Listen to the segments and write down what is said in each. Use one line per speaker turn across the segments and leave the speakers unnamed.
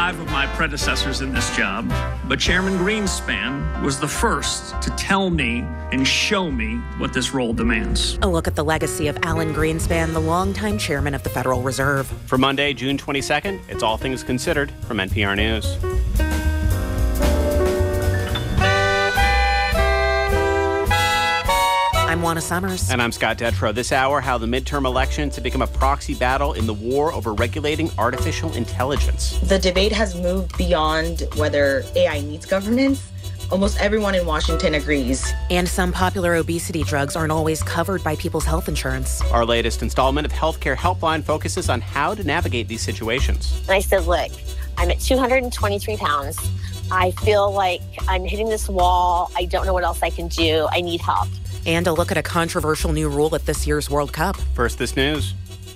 5 of my predecessors in this job, but Chairman Greenspan was the first to tell me and show me what this role demands.
A look at the legacy of Alan Greenspan, the longtime chairman of the Federal Reserve.
For Monday, June 22nd, it's All Things Considered from NPR News.
I'm Juana Summers.
And I'm Scott Detrow. This hour, how the midterm elections have become a proxy battle in the war over regulating artificial intelligence.
The debate has moved beyond whether AI needs governance. Almost everyone in Washington agrees.
And some popular obesity drugs aren't always covered by people's health insurance.
Our latest installment of Healthcare Helpline focuses on how to navigate these situations.
And I said, look, I'm at 223 pounds. I feel like I'm hitting this wall. I don't know what else I can do. I need help.
And a look at a controversial new rule at this year's World Cup.
First, this news.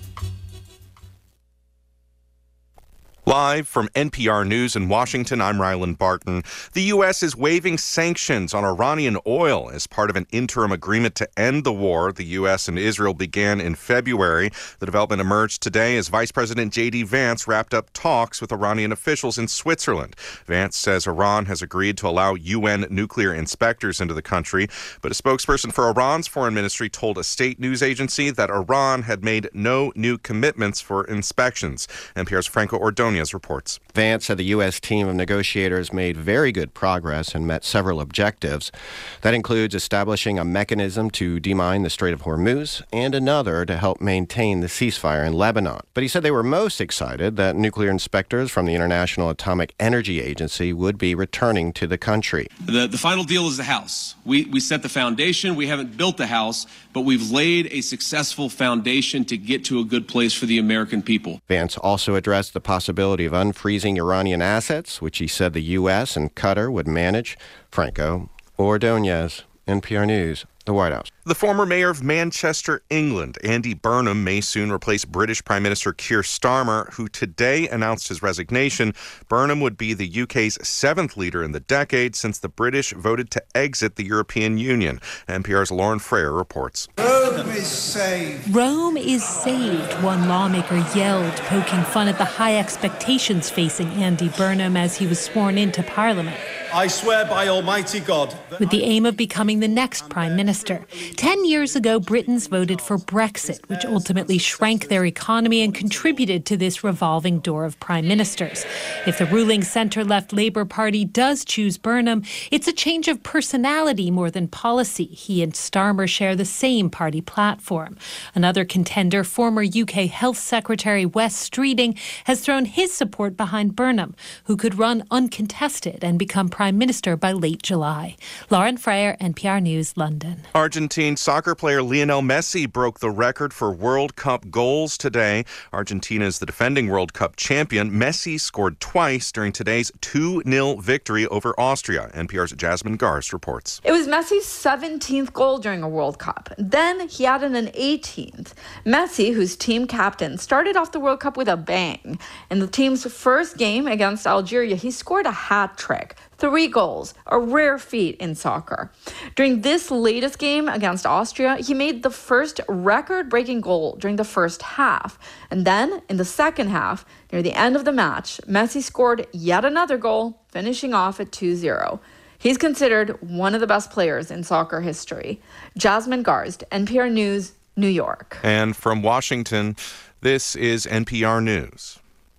Live from NPR News in Washington, I'm Ryland Barton. The U.S. is waiving sanctions on Iranian oil as part of an interim agreement to end the war the U.S. and Israel began in February. The development emerged today as Vice President J.D. Vance wrapped up talks with Iranian officials in Switzerland. Vance says Iran has agreed to allow UN nuclear inspectors into the country, but a spokesperson for Iran's foreign ministry told a state news agency that Iran had made no new commitments for inspections. NPR's Franco Ordonez reports.
Vance said the U.S. team of negotiators made very good progress and met several objectives. That includes establishing a mechanism to demine the Strait of Hormuz and another to help maintain the ceasefire in Lebanon. But he said they were most excited that nuclear inspectors from the International Atomic Energy Agency would be returning to the country.
The final deal is the house. We set the foundation. We haven't built the house, but we've laid a successful foundation to get to a good place for the American people.
Vance also addressed the possibility of unfreezing Iranian assets, which he said the U.S. and Qatar would manage. Franco Ordonez, NPR News, the White House.
The former mayor of Manchester, England, Andy Burnham, may soon replace British Prime Minister Keir Starmer, who today announced his resignation. Burnham would be the UK's 7th leader in the decade since the British voted to exit the European Union. NPR's Lauren Frayer reports.
Rome is saved.
Rome is saved, one lawmaker yelled, poking fun at the high expectations facing Andy Burnham as he was sworn into Parliament.
I swear by Almighty God.
With the aim of becoming the next Prime Minister. 10 years ago, Britons voted for Brexit, which ultimately shrank their economy and contributed to this revolving door of prime ministers. If the ruling centre-left Labour Party does choose Burnham, it's a change of personality more than policy. He and Starmer share the same party platform. Another contender, former UK Health Secretary Wes Streeting, has thrown his support behind Burnham, who could run uncontested and become Prime Minister by late July. Lauren Frayer, NPR News, London.
Argentine soccer player Lionel Messi broke the record for World Cup goals today. Argentina is the defending World Cup champion. Messi scored twice during today's 2-0 victory over Austria. NPR's Jasmine Garst reports.
It was Messi's 17th goal during a World Cup. Then he added an 18th. Messi, who's team captain, started off the World Cup with a bang. In the team's first game against Algeria, he scored a hat trick. 3 goals, a rare feat in soccer. During this latest game against Austria, he made the first record-breaking goal during the first half. And then, in the second half, near the end of the match, Messi scored yet another goal, finishing off at 2-0. He's considered one of the best players in soccer history. Jasmine Garst, NPR News, New York.
And from Washington, this is NPR News.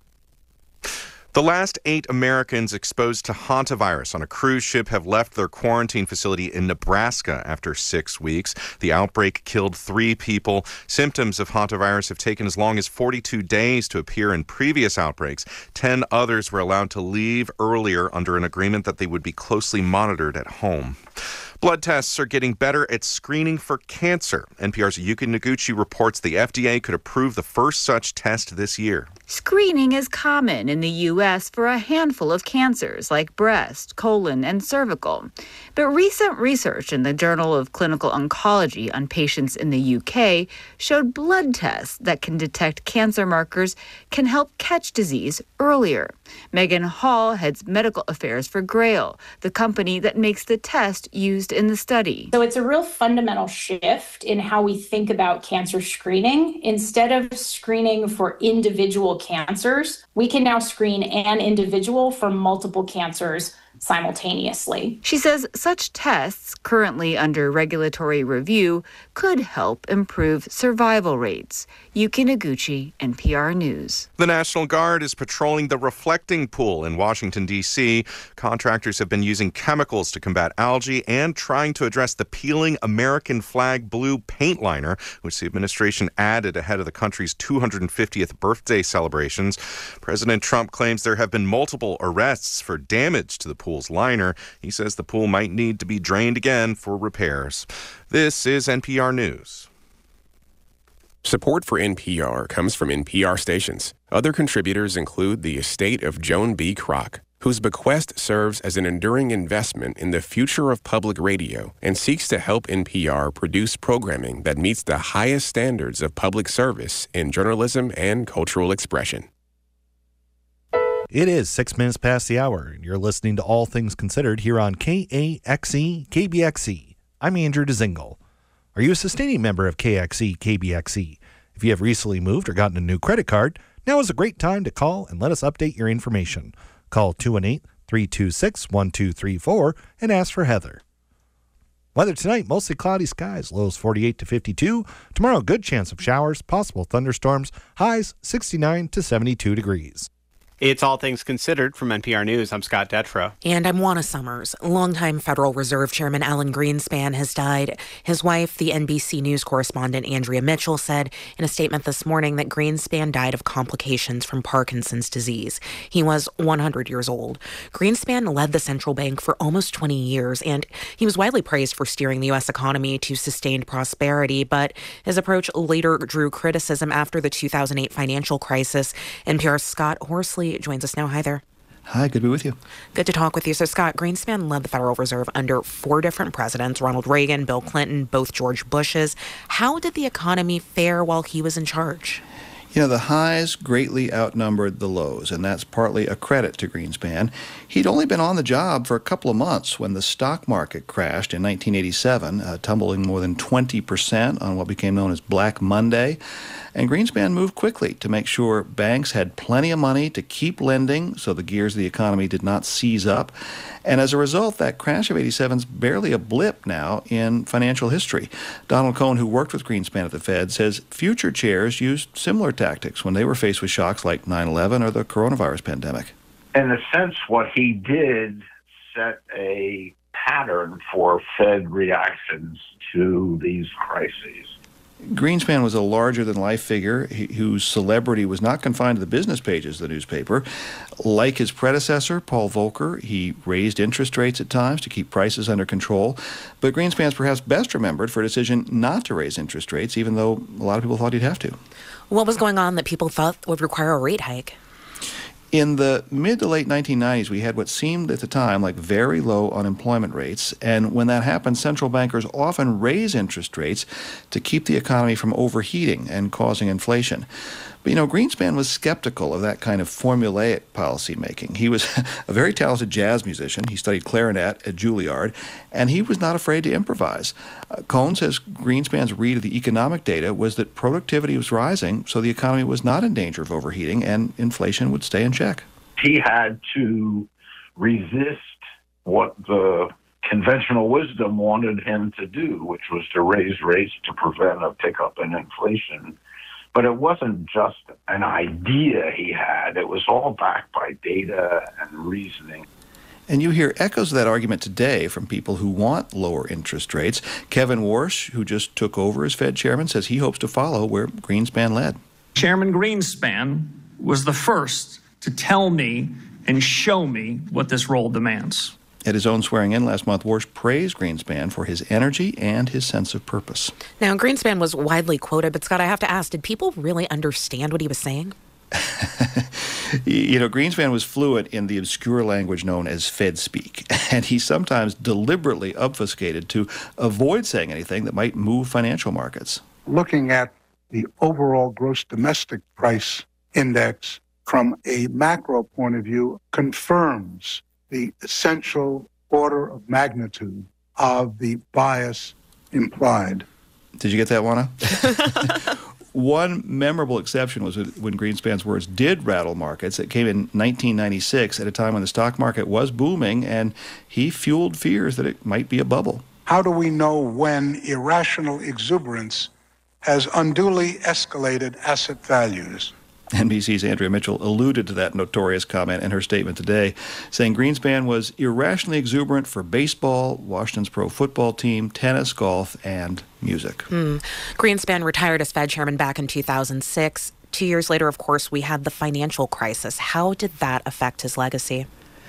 The last 8 Americans exposed to hantavirus on a cruise ship have left their quarantine facility in Nebraska after 6 weeks. The outbreak killed 3 people. Symptoms of hantavirus have taken as long as 42 days to appear in previous outbreaks. 10 others were allowed to leave earlier under an agreement that they would be closely monitored at home. Blood tests are getting better at screening for cancer. NPR's Yuki Noguchi reports the FDA could approve the first such test this year.
Screening is common in the U.S. for a handful of cancers like breast, colon, and cervical. But recent research in the Journal of Clinical Oncology on patients in the U.K. showed blood tests that can detect cancer markers can help catch disease earlier. Megan Hall heads medical affairs for Grail, the company that makes the test used in the study.
So it's a real fundamental shift in how we think about cancer screening. Instead of screening for individual cancers, we can now screen an individual for multiple cancers simultaneously.
She says such tests, currently under regulatory review, could help improve survival rates. Yuki Noguchi, NPR News.
The National Guard is patrolling the reflecting pool in Washington, D.C. Contractors have been using chemicals to combat algae and trying to address the peeling American flag blue paint liner, which the administration added ahead of the country's 250th birthday celebrations. President Trump claims there have been multiple arrests for damage to the pool's liner. He says the pool might need to be drained again for repairs. This is NPR News.
Support for NPR comes from NPR stations. Other contributors include the estate of Joan B. Kroc, whose bequest serves as an enduring investment in the future of public radio and seeks to help NPR produce programming that meets the highest standards of public service in journalism and cultural expression.
It is 6 minutes past the hour, and you're listening to All Things Considered here on KAXE, KBXE. I'm Andrew Dzingel. Are you a sustaining member of KXE, KBXE? If you have recently moved or gotten a new credit card, now is a great time to call and let us update your information. Call 218-326-1234 and ask for Heather. Weather tonight, mostly cloudy skies, lows 48 to 52. Tomorrow, good chance of showers, possible thunderstorms, highs 69 to 72 degrees.
It's All Things Considered from NPR News. I'm Scott Detrow.
And I'm Juana Summers. Longtime Federal Reserve Chairman Alan Greenspan has died. His wife, the NBC News correspondent Andrea Mitchell, said in a statement this morning that Greenspan died of complications from Parkinson's disease. He was 100 years old. Greenspan led the central bank for almost 20 years, and he was widely praised for steering the U.S. economy to sustained prosperity, but his approach later drew criticism after the 2008 financial crisis. NPR's Scott Horsley joins us now. Hi there.
Hi, good to be with you.
Good to talk with you. So, Scott, Greenspan led the Federal Reserve under 4 different presidents, Ronald Reagan, Bill Clinton, both George Bushes. How did the economy fare while he was in charge?
You know, the highs greatly outnumbered the lows, and that's partly a credit to Greenspan. He'd only been on the job for a couple of months when the stock market crashed in 1987, tumbling more than 20% on what became known as Black Monday. And Greenspan moved quickly to make sure banks had plenty of money to keep lending so the gears of the economy did not seize up. And as a result, that crash of 87 is barely a blip now in financial history. Donald Cohen, who worked with Greenspan at the Fed, says future chairs used similar tactics when they were faced with shocks like 9/11 or the coronavirus pandemic.
In a sense, what he did set a pattern for Fed reactions to these crises.
Greenspan was a larger-than-life figure whose celebrity was not confined to the business pages of the newspaper. Like his predecessor, Paul Volcker, he raised interest rates at times to keep prices under control. But Greenspan's perhaps best remembered for a decision not to raise interest rates, even though a lot of people thought he'd have to.
What was going on that people thought would require a rate hike?
In the mid to late 1990s, we had what seemed at the time like very low unemployment rates. And when that happened, central bankers often raise interest rates to keep the economy from overheating and causing inflation. But, you know, Greenspan was skeptical of that kind of formulaic policymaking. He was a very talented jazz musician. He studied clarinet at Juilliard, and he was not afraid to improvise. Cohen says Greenspan's read of the economic data was that productivity was rising, so the economy was not in danger of overheating, and inflation would stay in check.
He had to resist what the conventional wisdom wanted him to do, which was to raise rates to prevent a pickup in inflation. But it wasn't just an idea he had. It was all backed by data and reasoning.
And you hear echoes of that argument today from people who want lower interest rates. Kevin Warsh, who just took over as Fed chairman, says he hopes to follow where Greenspan led.
Chairman Greenspan was the first to tell me and show me what this role demands.
At his own swearing-in last month, Warsh praised Greenspan for his energy and his sense of purpose.
Now, Greenspan was widely quoted, but Scott, I have to ask, did people really understand what he was saying?
You know, Greenspan was fluent in the obscure language known as Fed speak, and he sometimes deliberately obfuscated to avoid saying anything that might move financial markets.
Looking at the overall gross domestic price index from a macro point of view confirms the essential order of magnitude of the bias implied.
Did you get that, Juana? One memorable exception was when Greenspan's words did rattle markets. It came in 1996 at a time when the stock market was booming, and he fueled fears that it might be a bubble.
How do we know when irrational exuberance has unduly escalated asset values?
NBC's Andrea Mitchell alluded to that notorious comment in her statement today, saying Greenspan was irrationally exuberant for baseball, Washington's pro football team, tennis, golf, and music.
Greenspan retired as Fed chairman back in 2006. 2 years later, of course, we had the financial crisis. How did that affect his legacy?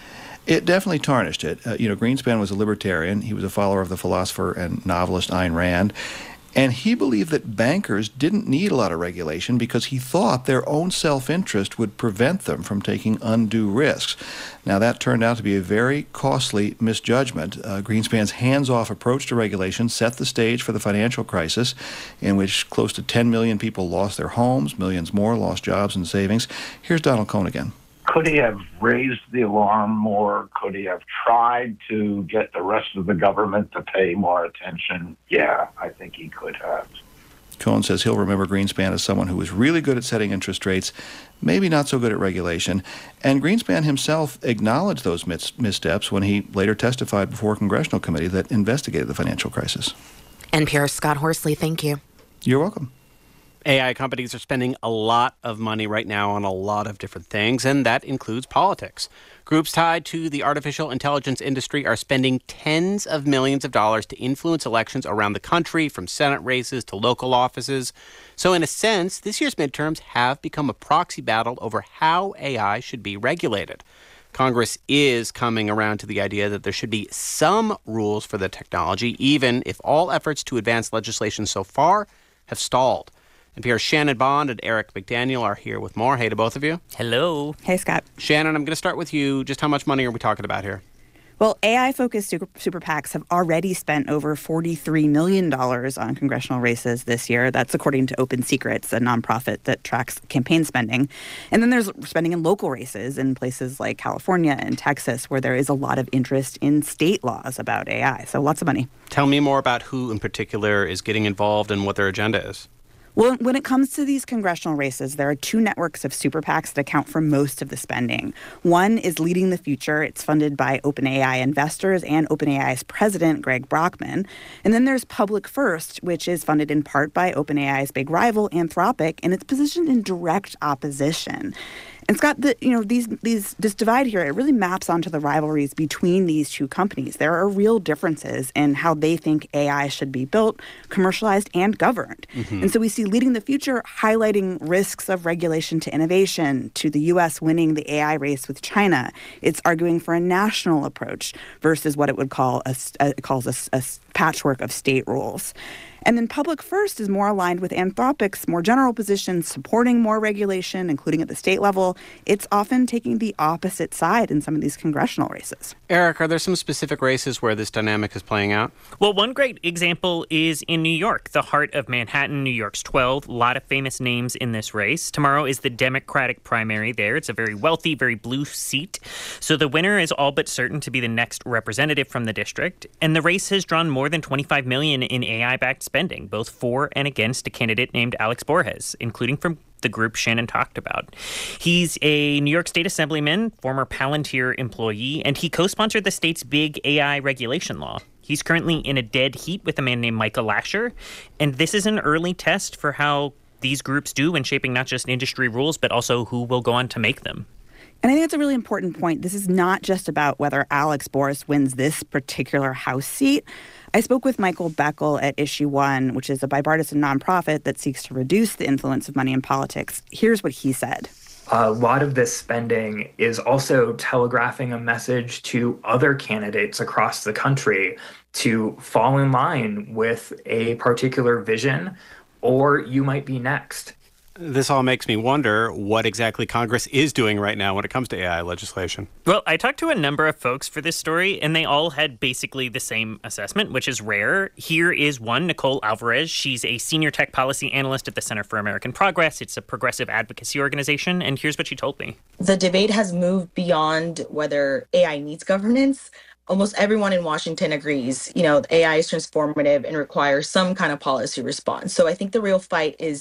It definitely tarnished it. Greenspan was a libertarian. He was a follower of the philosopher and novelist Ayn Rand. And he believed that bankers didn't need a lot of regulation because he thought their own self-interest would prevent them from taking undue risks. Now, that turned out to be a very costly misjudgment. Greenspan's hands-off approach to regulation set the stage for the financial crisis, in which close to 10 million people lost their homes, millions more lost jobs and savings. Here's Donald Cohn again.
Could he have raised the alarm more? Could he have tried to get the rest of the government to pay more attention? Yeah, I think he could have.
Cohn says he'll remember Greenspan as someone who was really good at setting interest rates, maybe not so good at regulation. And Greenspan himself acknowledged those missteps when he later testified before a congressional committee that investigated the financial crisis.
NPR's Scott Horsley, thank you.
You're welcome.
AI companies are spending a lot of money right now on a lot of different things, and that includes politics. Groups tied to the artificial intelligence industry are spending tens of millions of dollars to influence elections around the country, from Senate races to local offices. So in a sense, this year's midterms have become a proxy battle over how AI should be regulated. Congress is coming around to the idea that there should be some rules for the technology, even if all efforts to advance legislation so far have stalled. NPR's Shannon Bond and Eric McDaniel are here with more. Hey to both of you.
Hello.
Hey, Scott.
Shannon, I'm going to start with you. Just how much money are we talking about here?
Well, AI-focused super PACs have already spent over $43 million on congressional races this year. That's according to Open Secrets, a nonprofit that tracks campaign spending. And then there's spending in local races in places like California and Texas, where there is a lot of interest in state laws about AI. So lots of money.
Tell me more about who in particular is getting involved and what their agenda is.
Well, when it comes to these congressional races, there are two networks of super PACs that account for most of the spending. One is Leading the Future. It's funded by OpenAI investors and OpenAI's president, Greg Brockman. And then there's Public First, which is funded in part by OpenAI's big rival, Anthropic, and it's positioned in direct opposition. And Scott, this divide here, it really maps onto the rivalries between these two companies. There are real differences in how they think AI should be built, commercialized, and governed. Mm-hmm. And so we see Leading the Future highlighting risks of regulation to innovation, to the U.S. winning the AI race with China. It's arguing for a national approach versus what it would call a patchwork of state rules. And then Public First is more aligned with Anthropic's more general position, supporting more regulation, including at the state level. It's often taking the opposite side in some of these congressional races.
Eric, are there some specific races where this dynamic is playing out?
Well, one great example is in New York, the heart of Manhattan, New York's 12. A lot of famous names in this race. Tomorrow is the Democratic primary there. It's a very wealthy, very blue seat. So the winner is all but certain to be the next representative from the district. And the race has drawn more than $25 million in AI-backed spending, both for and against a candidate named Alex Borges, including from the group Shannon talked about. He's a New York State Assemblyman, former Palantir employee, and he co-sponsored the state's big AI regulation law. He's currently in a dead heat with a man named Michael Lasher, and this is an early test for how these groups do in shaping not just industry rules, but also who will go on to make them.
And I think it's a really important point. This is not just about whether Alex Borges wins this particular House seat. I spoke with Michael Beckel at Issue One, which is a bipartisan nonprofit that seeks to reduce the influence of money in politics. Here's what he said.
A lot of this spending is also telegraphing a message to other candidates across the country to fall in line with a particular vision, or you might be next.
This all makes me wonder what exactly Congress is doing right now when it comes to AI legislation.
Well, I talked to a number of folks for this story, and they all had basically the same assessment, which is rare. Here is one, Nicole Alvarez. She's a senior tech policy analyst at the Center for American Progress. It's a progressive advocacy organization, and here's what she told me.
The debate has moved beyond whether AI needs governance. Almost everyone in Washington agrees, AI is transformative and requires some kind of policy response. So I think the real fight is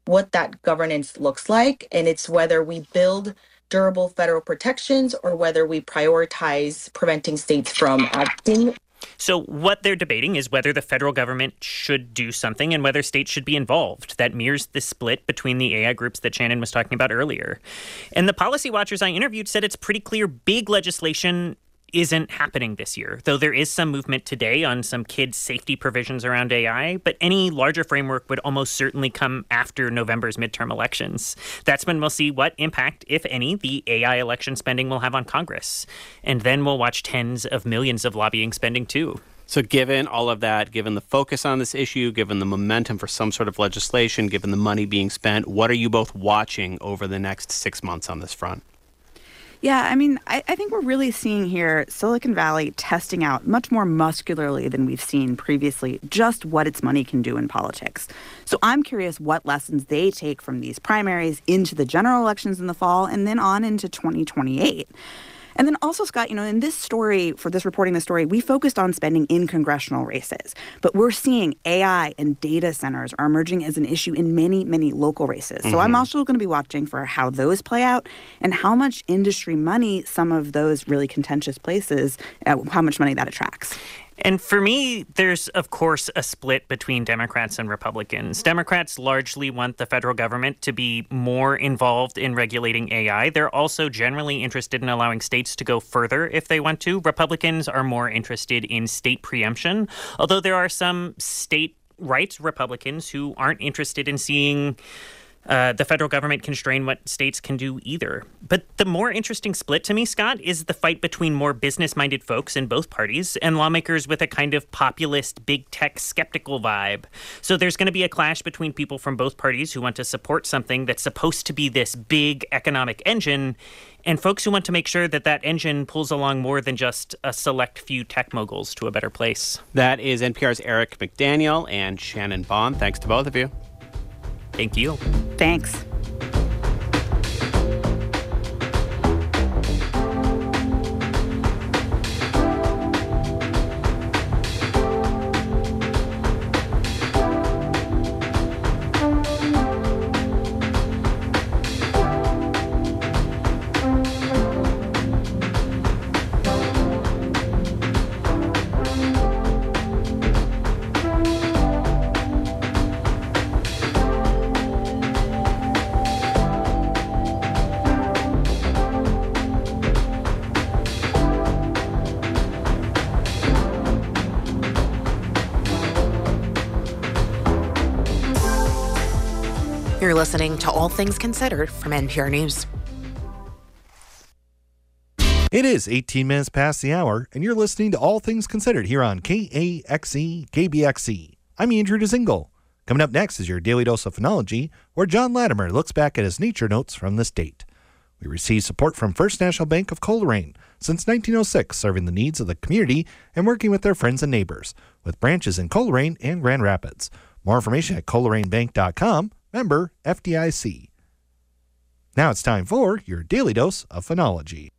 what that governance looks like. And it's whether we build durable federal protections or whether we prioritize preventing states from acting.
So what they're debating is whether the federal government should do something and whether states should be involved. That mirrors the split between the AI groups that Shannon was talking about earlier. And the policy watchers I interviewed said it's pretty clear big legislation isn't happening this year, though there is some movement today on some kids' safety provisions around AI, but any larger framework would almost certainly come after November's midterm elections. That's when we'll see what impact, if any, the AI election spending will have on Congress. And then we'll watch tens of millions of lobbying spending too.
So given all of that, given the focus on this issue, given the momentum for some sort of legislation, given the money being spent, what are you both watching over the next 6 months on this front?
Yeah, I mean, I think we're really seeing here Silicon Valley testing out much more muscularly than we've seen previously just what its money can do in politics. So I'm curious what lessons they take from these primaries into the general elections in the fall and then on into 2028. And then also, Scott, in this story, for this reporting the story, we focused on spending in congressional races. But we're seeing AI and data centers are emerging as an issue in many, many local races. So I'm also going to be watching for how those play out and how much industry money some of those really contentious places, how much money that attracts.
And for me, there's, of course, a split between Democrats and Republicans. Democrats largely want the federal government to be more involved in regulating AI. They're also generally interested in allowing states to go further if they want to. Republicans are more interested in state preemption, although there are some state rights Republicans who aren't interested in seeing the federal government constrain what states can do either. But the more interesting split to me, Scott, is the fight between more business-minded folks in both parties and lawmakers with a kind of populist, big tech skeptical vibe. So there's going to be a clash between people from both parties who want to support something that's supposed to be this big economic engine and folks who want to make sure that that engine pulls along more than just a select few tech moguls to a better place.
That is NPR's Eric McDaniel and Shannon Bond. Thanks to both of you.
Thank you.
Thanks.
You're listening to All Things Considered from NPR News.
It is 18 minutes past the hour, and you're listening to All Things Considered here on KAXE, KBXE. I'm Andrew Dzingel. Coming up next is your Daily Dose of Phenology, where John Latimer looks back at his nature notes from the state. We receive support from First National Bank of Coleraine, since 1906, serving the needs of the community and working with their friends and neighbors, with branches in Coleraine and Grand Rapids. More information at ColeraneBank.com. Member FDIC. Now it's time for your Daily Dose of Phenology.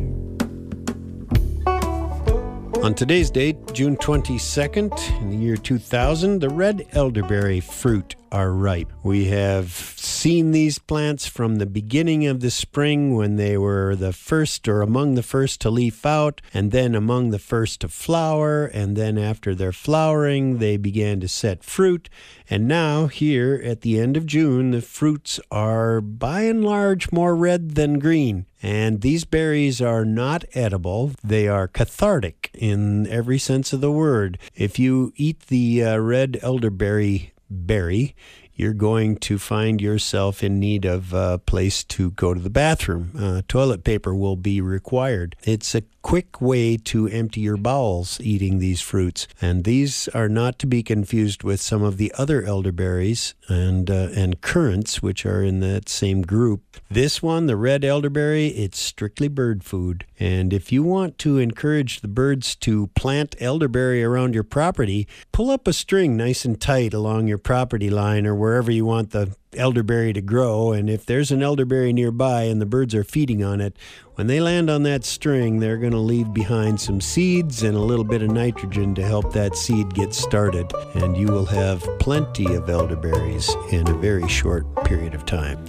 On today's date, June 22nd, in the year 2000, the red elderberry fruit are ripe. We have seen these plants from the beginning of the spring when they were the first or among the first to leaf out, and then among the first to flower, and then after their flowering, they began to set fruit. And now, here at the end of June, the fruits are by and large more red than green. And these berries are not edible. They are cathartic in every sense of the word. If you eat the red elderberry berry, you're going to find yourself in need of a place to go to the bathroom. Toilet paper will be required. It's a quick way to empty your bowels eating these fruits. And these are not to be confused with some of the other elderberries and currants, which are in that same group. This one, the red elderberry, it's strictly bird food. And if you want to encourage the birds to plant elderberry around your property, pull up a string nice and tight along your property line or wherever you want the elderberry to grow, and if there's an elderberry nearby and the birds are feeding on it, when they land on that string, they're going to leave behind some seeds and a little bit of nitrogen to help that seed get started, and you will have plenty of elderberries in a very short period of time.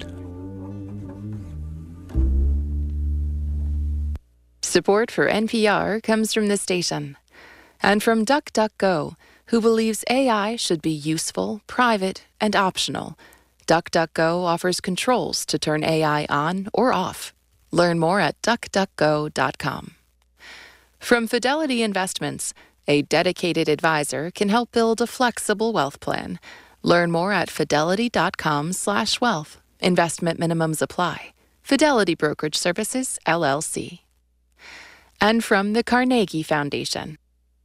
Support for NPR comes from the station and from DuckDuckGo, who believes AI should be useful, private, and optional. DuckDuckGo offers controls to turn AI on or off. Learn more at duckduckgo.com. From Fidelity Investments, a dedicated advisor can help build a flexible wealth plan. Learn more at fidelity.com/wealth. Investment minimums apply. Fidelity Brokerage Services, LLC. And from the Carnegie Foundation.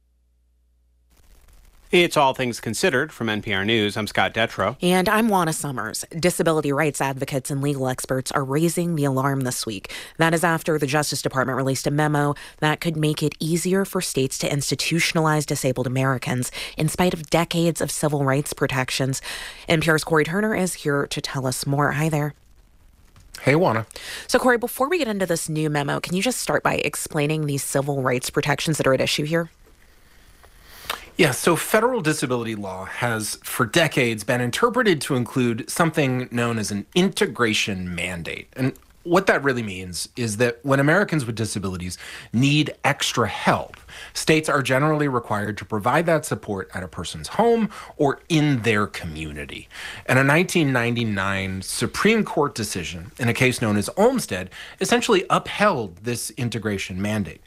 It's All Things Considered from NPR News. I'm Scott Detrow.
And I'm Juana Summers. Disability rights advocates and legal experts are raising the alarm this week. That is after the Justice Department released a memo that could make it easier for states to institutionalize disabled Americans in spite of decades of civil rights protections. NPR's Corey Turner is here to tell us more. Hi there.
Hey, Juana.
So, Corey, before we get into this new memo, can you just start by explaining these civil rights protections that are at issue here?
Yeah, so federal disability law has for decades been interpreted to include something known as an integration mandate. And what that really means is that when Americans with disabilities need extra help, states are generally required to provide that support at a person's home or in their community. And a 1999 Supreme Court decision in a case known as Olmstead essentially upheld this integration mandate.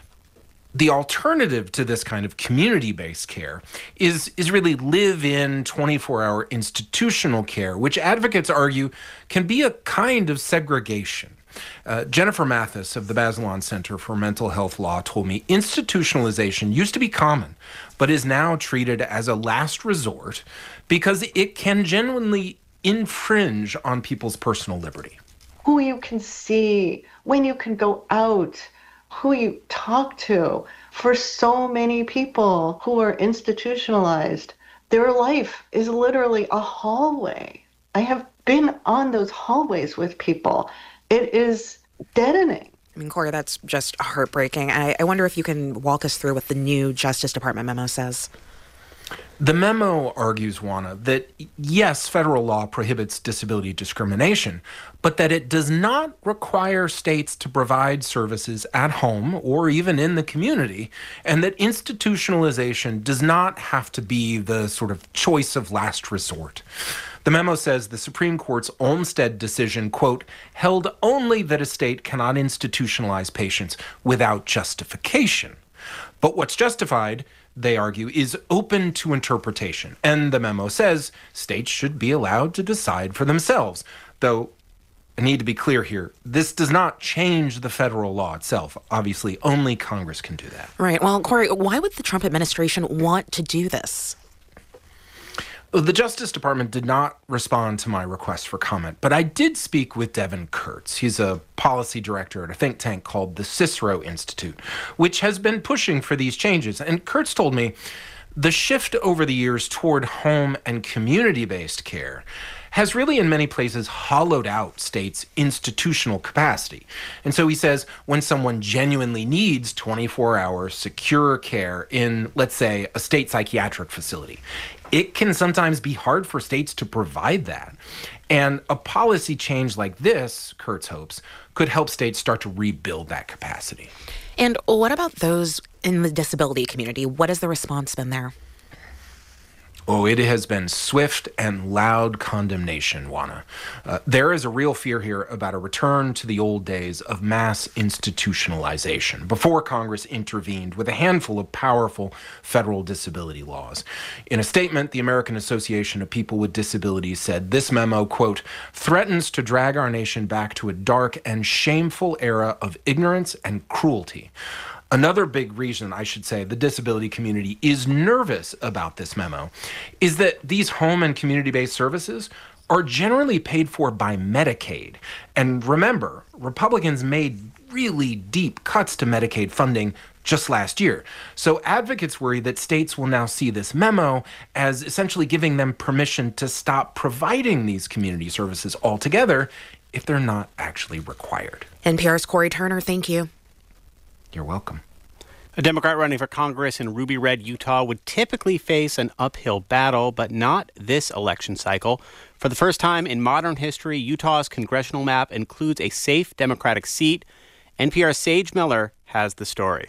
The alternative to this kind of community-based care is really live-in 24-hour institutional care, which advocates argue can be a kind of segregation. Jennifer Mathis of the Bazelon Center for Mental Health Law told me institutionalization used to be common, but is now treated as a last resort because it can genuinely infringe on people's personal liberty.
Who you can see, when you can go out, who you talk to. For so many people who are institutionalized, their life is literally a hallway. I have been on those hallways with people. It is deadening.
I mean, Corey, that's just heartbreaking. I wonder if you can walk us through what the new Justice Department memo says.
The memo argues, Juana, that yes, federal law prohibits disability discrimination, but that it does not require states to provide services at home or even in the community, and that institutionalization does not have to be the sort of choice of last resort. The memo says the Supreme Court's Olmstead decision, quote, held only that a state cannot institutionalize patients without justification. But what's justified, they argue, is open to interpretation. And the memo says states should be allowed to decide for themselves. Though, I need to be clear here, this does not change the federal law itself. Obviously, only Congress can do that.
Right. Well, Corey, why would the Trump administration want to do this?
The Justice Department did not respond to my request for comment, but I did speak with Devin Kurtz. He's a policy director at a think tank called the Cicero Institute, which has been pushing for these changes. And Kurtz told me the shift over the years toward home and community-based care has really in many places hollowed out states' institutional capacity. And so he says when someone genuinely needs 24-hour secure care in, let's say, a state psychiatric facility, it can sometimes be hard for states to provide that. And a policy change like this, Kurtz hopes, could help states start to rebuild that capacity.
And what about those in the disability community? What has the response been there?
Oh, it has been swift and loud condemnation, Juana. There is a real fear here about a return to the old days of mass institutionalization before Congress intervened with a handful of powerful federal disability laws. In a statement, the American Association of People with Disabilities said this memo, quote, threatens to drag our nation back to a dark and shameful era of ignorance and cruelty. Another big reason, I should say, the disability community is nervous about this memo is that these home and community-based services are generally paid for by Medicaid. And remember, Republicans made really deep cuts to Medicaid funding just last year. So advocates worry that states will now see this memo as essentially giving them permission to stop providing these community services altogether if they're not actually required.
NPR's Corey Turner, thank you.
You're welcome.
A Democrat running for Congress in Ruby Red, Utah would typically face an uphill battle, but not this election cycle. For the first time in modern history, Utah's congressional map includes a safe Democratic seat. NPR's Sage Miller has the story.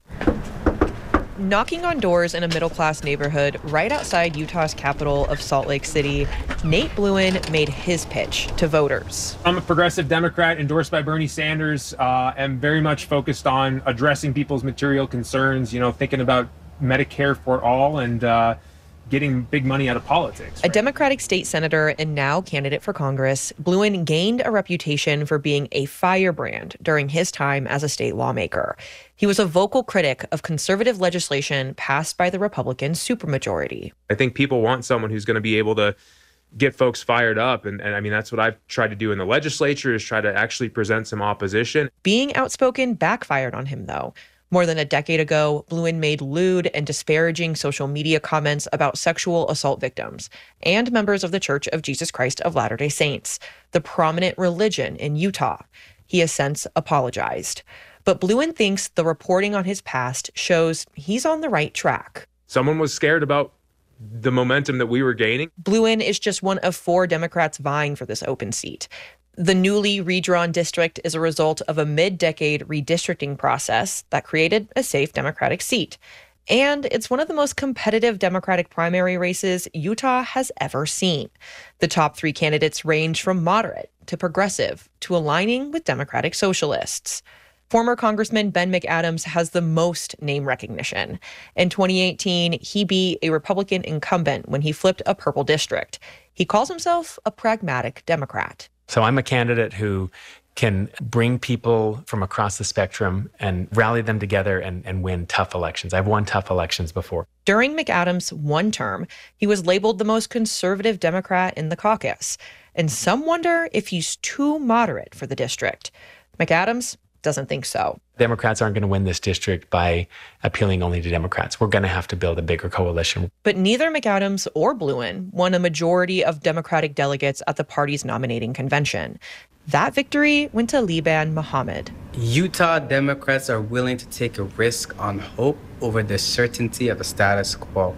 Knocking on doors in a middle-class neighborhood right outside Utah's capital of Salt Lake City, Nate Bluin made his pitch to voters.
I'm a progressive Democrat endorsed by Bernie Sanders. I'm very much focused on addressing people's material concerns, thinking about Medicare for all and getting big money out of politics.
A Democratic state senator and now candidate for Congress, Bluin gained a reputation for being a firebrand during his time as a state lawmaker. He was a vocal critic of conservative legislation passed by the Republican supermajority.
I think people want someone who's going to be able to get folks fired up. And I mean, that's what I've tried to do in the legislature, is try to actually present some opposition.
Being outspoken backfired on him, though. More than a decade ago, Bluin made lewd and disparaging social media comments about sexual assault victims and members of the Church of Jesus Christ of Latter-day Saints, the prominent religion in Utah. He has since apologized. But Bluin thinks the reporting on his past shows he's on the right track.
Someone was scared about the momentum that we were gaining.
Bluin is just one of 4 Democrats vying for this open seat. The newly redrawn district is a result of a mid-decade redistricting process that created a safe Democratic seat. And it's one of the most competitive Democratic primary races Utah has ever seen. The top 3 candidates range from moderate to progressive to aligning with Democratic socialists. Former Congressman Ben McAdams has the most name recognition. In 2018, he beat a Republican incumbent when he flipped a purple district. He calls himself a pragmatic Democrat.
So I'm a candidate who can bring people from across the spectrum and rally them together and win tough elections. I've won tough elections before.
During McAdams' one term, he was labeled the most conservative Democrat in the caucus. And some wonder if he's too moderate for the district. McAdams doesn't think so.
Democrats aren't going to win this district by appealing only to Democrats. We're going to have to build a bigger coalition.
But neither McAdams or Bluin won a majority of Democratic delegates at the party's nominating convention. That victory went to Liban Mohammed.
Utah Democrats are willing to take a risk on hope over the certainty of the status quo.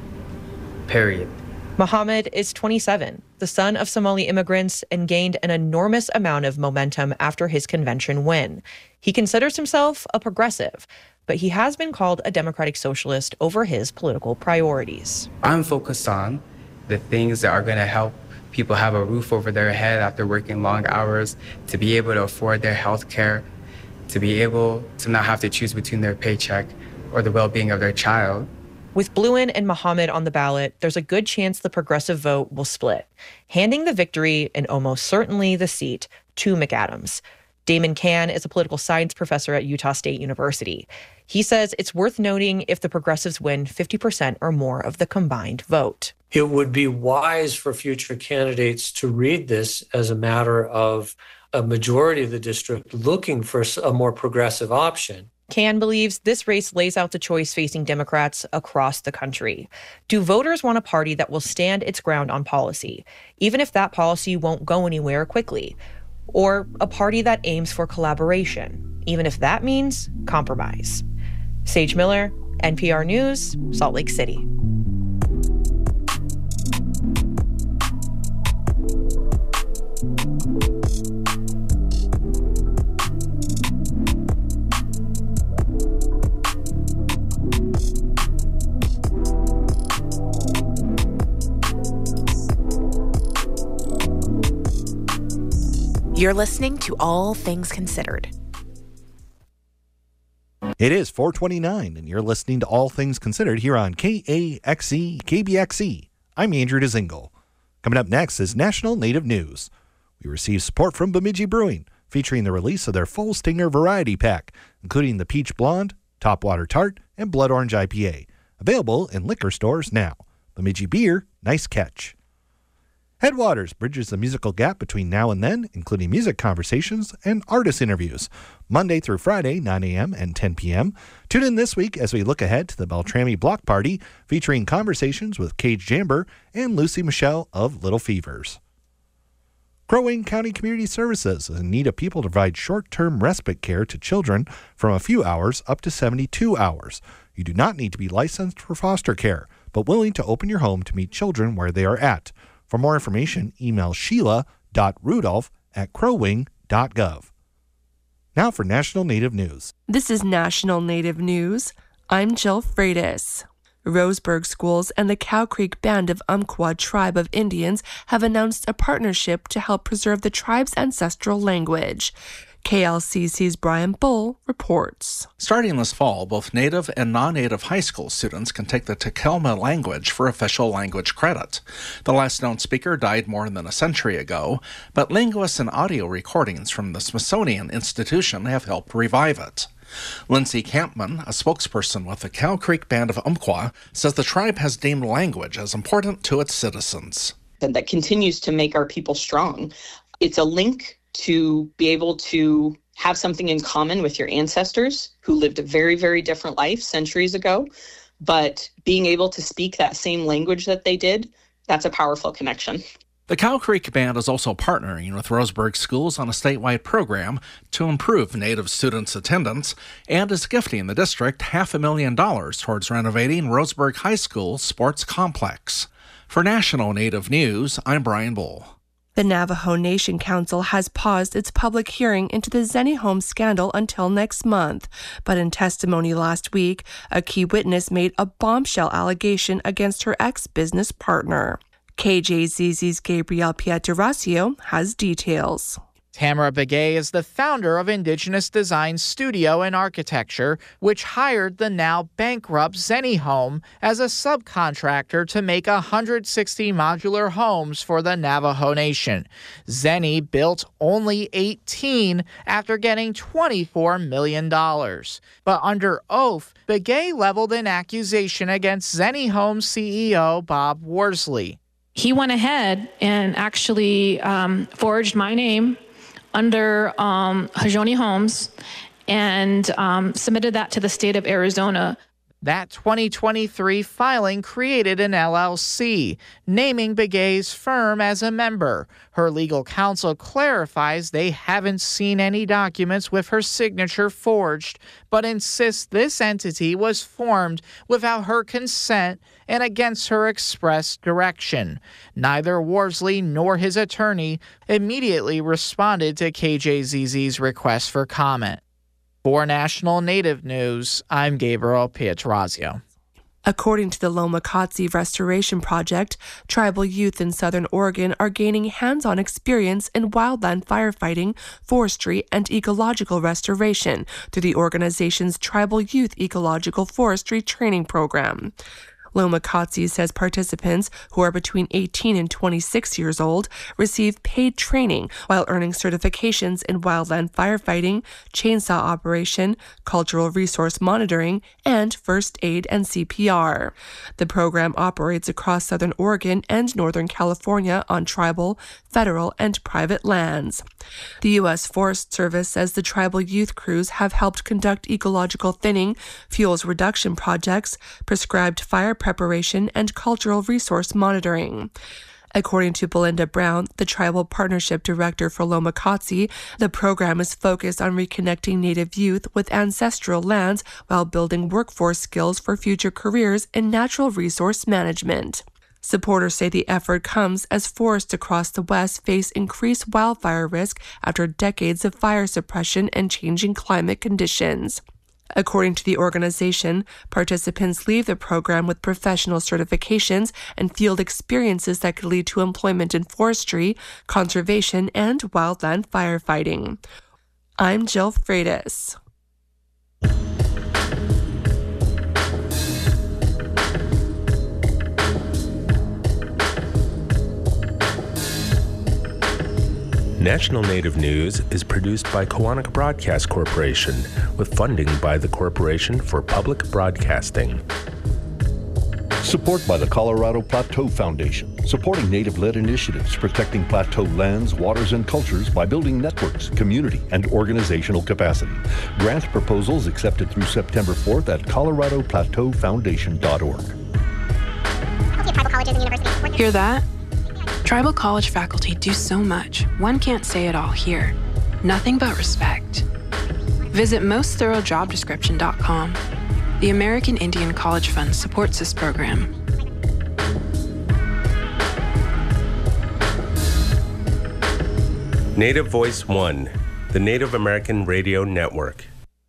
Period.
Mohammed is 27, the son of Somali immigrants, and gained an enormous amount of momentum after his convention win. He considers himself a progressive, but he has been called a Democratic socialist over his political priorities.
I'm focused on the things that are going to help people have a roof over their head after working long hours, to be able to afford their health care, to be able to not have to choose between their paycheck or the well-being of their child.
With Bluin and Mohammed on the ballot, there's a good chance the progressive vote will split, handing the victory and almost certainly the seat to McAdams. Damon Cann is a political science professor at Utah State University. He says it's worth noting if the progressives win 50% or more of the combined vote.
It would be wise for future candidates to read this as a matter of a majority of the district looking for a more progressive option.
Cann believes this race lays out the choice facing Democrats across the country. Do voters want a party that will stand its ground on policy, even if that policy won't go anywhere quickly? Or a party that aims for collaboration, even if that means compromise? Sage Miller, NPR News, Salt Lake City.
You're listening to All Things Considered.
It is 4:29, and you're listening to All Things Considered here on KAXE, KBXE. I'm Andrew Dzingel. Coming up next is National Native News. We receive support from Bemidji Brewing, featuring the release of their full Stinger variety pack, including the Peach Blonde, Topwater Tart, and Blood Orange IPA. Available in liquor stores now. Bemidji Beer, nice catch. Headwaters bridges the musical gap between now and then, including music conversations and artist interviews, Monday through Friday, 9 a.m. and 10 p.m. Tune in this week as we look ahead to the Beltrami Block Party, featuring conversations with Cage Jamber and Lucy Michelle of Little Fevers. Crow Wing County Community Services is in need of people to provide short-term respite care to children from a few hours up to 72 hours. You do not need to be licensed for foster care, but willing to open your home to meet children where they are at. For more information, email sheila.rudolph@crowwing.gov. Now for National Native News.
This is National Native News. I'm Jill Freitas. Roseburg Schools and the Cow Creek Band of Umpqua Tribe of Indians have announced a partnership to help preserve the tribe's ancestral language. KLCC's Brian Bull reports.
Starting this fall, both Native and non-Native high school students can take the Takelma language for official language credit. The last known speaker died more than a century ago, but linguists and audio recordings from the Smithsonian Institution have helped revive it. Lindsay Campman, a spokesperson with the Cow Creek Band of Umpqua, says the tribe has deemed language as important to its citizens.
And that continues to make our people strong. It's a link to be able to have something in common with your ancestors who lived a very, very different life centuries ago, but being able to speak that same language that they did, that's a powerful connection.
The Cow Creek Band is also partnering with Roseburg Schools on a statewide program to improve Native students' attendance and is gifting the district $500,000 towards renovating Roseburg High School's sports complex. For National Native News, I'm Brian Bull.
The Navajo Nation Council has paused its public hearing into the Zenny Holmes scandal until next month. But in testimony last week, a key witness made a bombshell allegation against her ex-business partner. KJZZ's Gabrielle Pietrasio has details.
Tamara Begay is the founder of Indigenous Design Studio and Architecture, which hired the now bankrupt Zenny Home as a subcontractor to make 160 modular homes for the Navajo Nation. Zenny built only 18 after getting $24 million. But under oath, Begay leveled an accusation against Zenny Home CEO Bob Worsley.
He went ahead and actually forged my name under Hajoni Homes and submitted that to the state of Arizona.
That 2023 filing created an LLC, naming Begay's firm as a member. Her legal counsel clarifies they haven't seen any documents with her signature forged, but insists this entity was formed without her consent and against her express direction. Neither Worsley nor his attorney immediately responded to KJZZ's request for comment. For National Native News, I'm Gabriel Pietrasio.
According to the Lomacotsi Restoration Project, tribal youth in Southern Oregon are gaining hands-on experience in wildland firefighting, forestry, and ecological restoration through the organization's Tribal Youth Ecological Forestry Training Program. Lomacotsi says participants, who are between 18 and 26 years old, receive paid training while earning certifications in wildland firefighting, chainsaw operation, cultural resource monitoring, and first aid and CPR. The program operates across Southern Oregon and Northern California on tribal, federal, and private lands. The U.S. Forest Service says the tribal youth crews have helped conduct ecological thinning, fuels reduction projects, prescribed fire preparation, and cultural resource monitoring. According to Belinda Brown, the Tribal Partnership Director for Lomacotsi, the program is focused on reconnecting Native youth with ancestral lands while building workforce skills for future careers in natural resource management. Supporters say the effort comes as forests across the West face increased wildfire risk after decades of fire suppression and changing climate conditions. According to the organization, participants leave the program with professional certifications and field experiences that could lead to employment in forestry, conservation, and wildland firefighting. I'm Jill Freitas.
National Native News is produced by Koahnic Broadcast Corporation with funding by the Corporation for Public Broadcasting.
Support by the Colorado Plateau Foundation, supporting native-led initiatives, protecting plateau lands, waters, and cultures by building networks, community, and organizational capacity. Grant proposals accepted through September 4th at coloradoplateaufoundation.org.
Hear that? Tribal college faculty do so much, one can't say it all here. Nothing but respect. Visit mostthoroughdescription.com. The American Indian College Fund supports this program.
Native Voice One, the Native American Radio Network.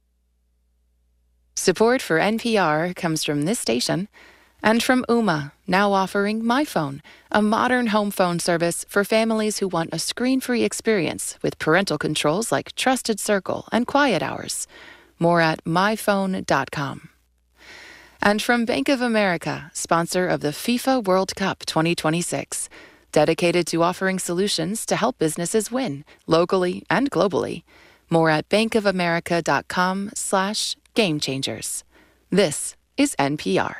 Support for NPR comes from this station and from Ooma, now offering MyPhone, a modern home phone service for families who want a screen-free experience with parental controls like Trusted Circle and Quiet Hours. More at myphone.com. And from Bank of America, sponsor of the FIFA World Cup 2026, dedicated to offering solutions to help businesses win, locally and globally. More at bankofamerica.com/gamechangers. This is NPR.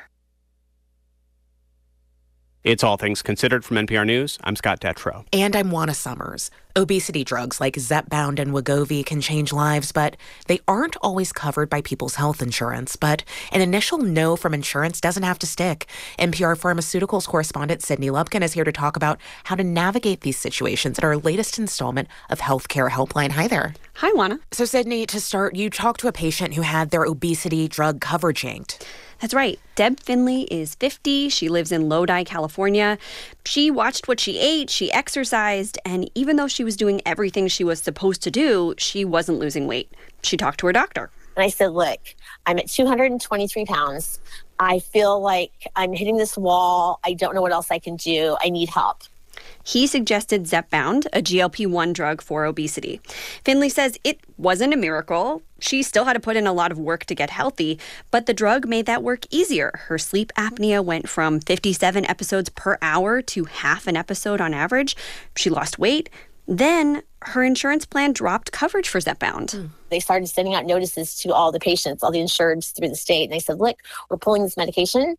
It's All Things Considered from NPR News. I'm Scott Detrow.
And I'm Juana Summers. Obesity drugs like Zepbound and Wegovy can change lives, but they aren't always covered by people's health insurance. But an initial no from insurance doesn't have to stick. NPR Pharmaceuticals correspondent Sydney Lupkin is here to talk about how to navigate these situations in our latest installment of Healthcare Helpline. Hi there.
Hi, Juana.
So, Sydney, to start, you talked to a patient who had their obesity drug coverage yanked.
That's right. Deb Finley is 50. She lives in Lodi, California. She watched what she ate, she exercised, and even though she was doing everything she was supposed to do, she wasn't losing weight. She talked to her doctor.
And I said, look, I'm at 223 pounds. I feel like I'm hitting this wall. I don't know what else I can do. I need help.
He suggested Zepbound, a GLP-1 drug for obesity. Finley says it wasn't a miracle. She still had to put in a lot of work to get healthy, but the drug made that work easier. Her sleep apnea went from 57 episodes per hour to half an episode on average. She lost weight. Then her insurance plan dropped coverage for Zepbound.
They started sending out notices to all the patients, all the insureds through the state. And they said, look, we're pulling this medication.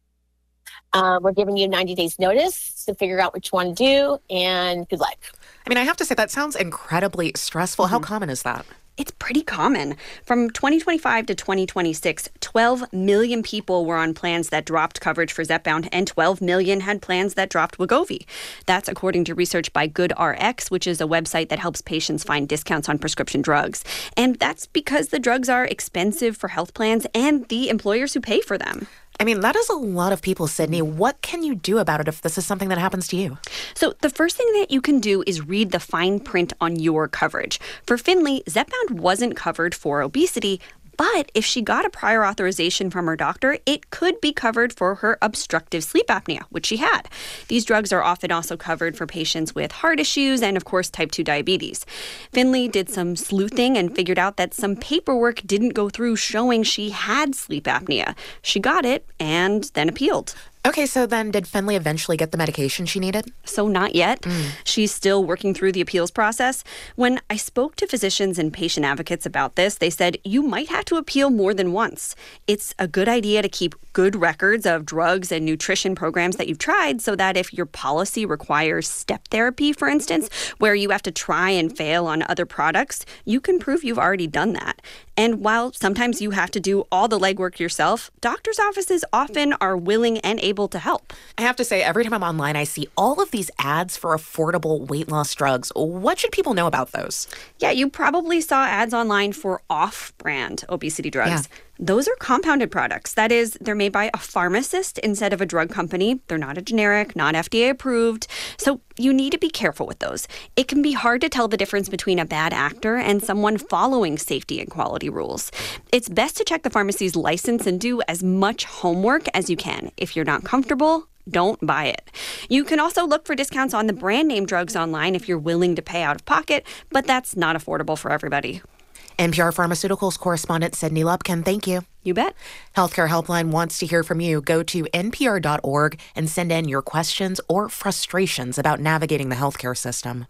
We're giving you 90 days notice to figure out what you want to do, and good luck.
I mean, I have to say, that sounds incredibly stressful. How common is that?
It's pretty common. From 2025 to 2026, 12 million people were on plans that dropped coverage for Zepbound, and 12 million had plans that dropped Wegovy. That's according to research by GoodRx, which is a website that helps patients find discounts on prescription drugs. And that's because the drugs are expensive for health plans and the employers who pay for them.
I mean, that is a lot of people, Sydney. What can you do about it if this is something that happens to you?
So the first thing that you can do is read the fine print on your coverage. For Finley, Zepbound wasn't covered for obesity, but if she got a prior authorization from her doctor, it could be covered for her obstructive sleep apnea, which she had. These drugs are often also covered for patients with heart issues and, of course, type 2 diabetes. Finley did some sleuthing and figured out that some paperwork didn't go through showing she had sleep apnea. She got it and then appealed.
Okay, so then did Finley eventually get the medication she needed?
So not yet. She's still working through the appeals process. When I spoke to physicians and patient advocates about this, they said you might have to appeal more than once. It's a good idea to keep good records of drugs and nutrition programs that you've tried so that if your policy requires step therapy, for instance, where you have to try and fail on other products, you can prove you've already done that. And while sometimes you have to do all the legwork yourself, doctors' offices often are willing and able to help.
I have to say, every time I'm online, I see all of these ads for affordable weight loss drugs. What should people know about those?
Yeah, you probably saw ads online for off-brand obesity drugs. Yeah. Those are compounded products. That is, they're made by a pharmacist instead of a drug company. They're not a generic, not FDA approved. So you need to be careful with those. It can be hard to tell the difference between a bad actor and someone following safety and quality rules. It's best to check the pharmacy's license and do as much homework as you can. If you're not comfortable, don't buy it. You can also look for discounts on the brand name drugs online if you're willing to pay out of pocket, but that's not affordable for everybody.
NPR Pharmaceuticals correspondent Sydney Lupkin, thank you.
You bet.
Healthcare Helpline wants to hear from you. Go to npr.org and send in your questions or frustrations about navigating the healthcare system.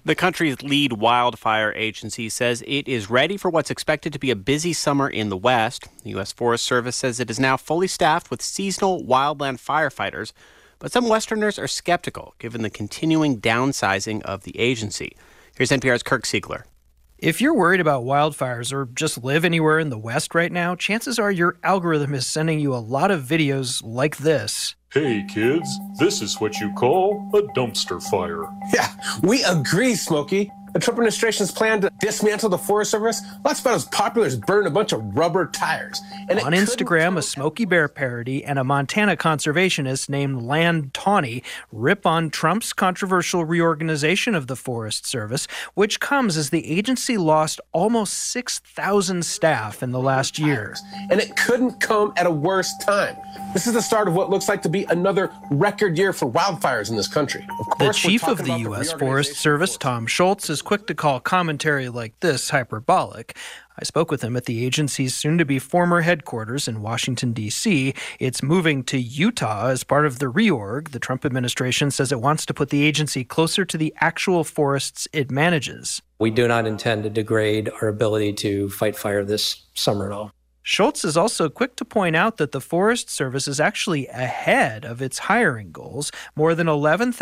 The country's lead wildfire agency says it is ready for what's expected to be a busy summer in the West. The U.S. Forest Service says it is now fully staffed with seasonal wildland firefighters, but some Westerners are skeptical given the continuing downsizing of the agency. Here's NPR's Kirk Siegler.
If you're worried about wildfires or just live anywhere in the West right now, chances are your algorithm is sending you a lot of videos like this.
Hey kids, this is what you call a dumpster fire.
Yeah, we agree, Smokey. The Trump administration's plan to dismantle the Forest Service, that's about as popular as burning a bunch of rubber tires. And
on Instagram, a Smokey Bear parody and a Montana conservationist named Land Tawney rip on Trump's controversial reorganization of the Forest Service, which comes as the agency lost almost 6,000 staff in the last year.
And it couldn't come at a worse time. This is the start of what looks like to be another record year for wildfires in this country.
The chief of the U.S. Forest Service, Tom Schultz, is quick to call commentary like this hyperbolic. I spoke with him at the agency's soon-to-be former headquarters in Washington, D.C. It's moving to Utah as part of the reorg. The Trump administration says it wants to put the agency closer to the actual forests it manages.
We do not intend to degrade our ability to fight fire this summer at all.
Schultz is also quick to point out that the Forest Service is actually ahead of its hiring goals. More than